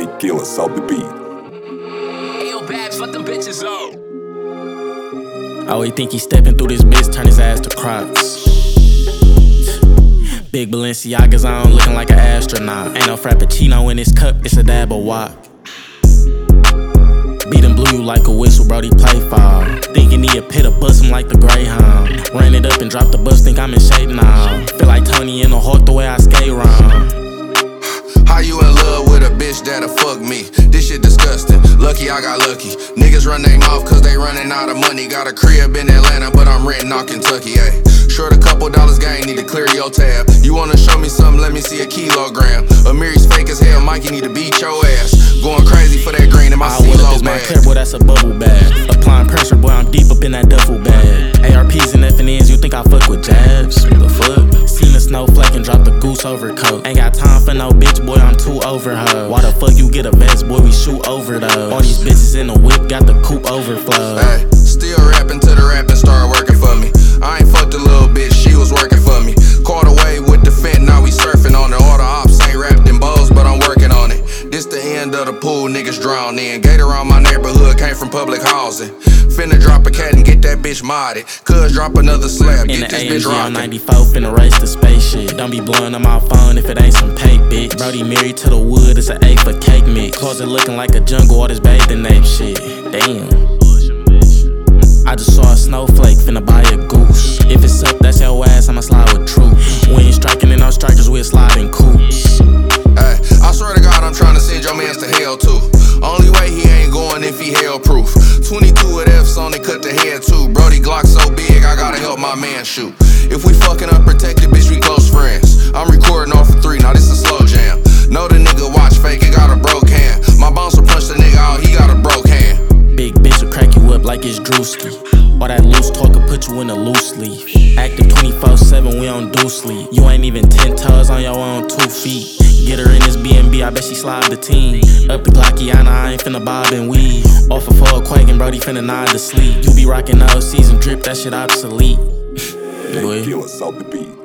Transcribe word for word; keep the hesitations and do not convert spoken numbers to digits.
They kill us off the beat. Ayo, Babs, let them bitches up. Oh, he think he stepping through this bitch, turn his ass to Crocs. Big Balenciagas on, looking like an astronaut. Ain't no Frappuccino in his cup, it's a dab of wok. Beat him blue you like a whistle, Brody play foul. Thinking he a pit or bust him like the Greyhound. Ran it up and dropped the bus, think I'm in shape now. Feel like Tony in the Hawk the way I skate round. How you in love with a bitch that'll fuck me? This shit disgusting. Lucky I got lucky. Niggas run they mouth cause they running out of money. Got a crib in Atlanta, but I'm renting out Kentucky, ayy. Short a couple dollars gang, need to clear your tab. You wanna show me something, let me see a kilogram. Amiri's fake as hell, Mikey need to beat your ass. Going crazy for that green in my CeeLo bag. Clear, boy, that's a bubble bag. Applying pressure, boy, I'm deep up in that duffel bag. A R Ps and F N Ns, you think I fuck with jabs? What the fuck? Seen a snowflake and dropped the goose overcoat. Ain't got time for no bitch, boy, I'm too over her. Why the fuck you get a vest, boy, we shoot over those. All these bitches in the whip, got the coupe overflow. Hey, still rapping till the rapping started working for me. I ain't fucked a little bitch, she was working for me. Caught away with the Fent, now we surfing on it. All the ops ain't wrapped in bows, but I'm working on it. This the end of the pool, niggas drown in. Gate around my neighborhood, came from public housing. Finna drop a cat and get that bitch modded. Cuz drop another slab, in get the this bitch rockin'. ninety-four, finna race the spaceship. Don't be blowing on my phone if it ain't some cake, bitch. Brody married to the wood, it's an A for cake mix. Closet looking like a jungle, all this bathing ape shit. Damn. I just saw a snowflake, finna buy a goose. If it's up, that's your ass, I'ma slide with troops. We ain't striking in no strikers, we'll slide in coops. Hey, I swear to God, I'm tryna send your mans to hell too. Only way he ain't going if he hell proof. twenty-two with F's on it, cut the head too. Brody Glock so big, I gotta help my man shoot. If we fucking unprotected, bitch, we close friends. I'm recording off for three, now this a slow jam. Know the nigga watch fake, it got a broke hand. My bouncer punched the nigga out, he got a broke hand. Big bitch will crack you up like it's Drewski. All that loose talk will put you in a loose leaf. Active twenty-four seven, we don't do sleep. You ain't even ten toes on your own two feet. Get her in this B and B, I bet she slide the team. Up the Glockiana, I ain't finna bob and weave. Off a fall quaking, Brody finna nod to sleep. You be rockin' those season drip, that shit obsolete. They kill us off the beat.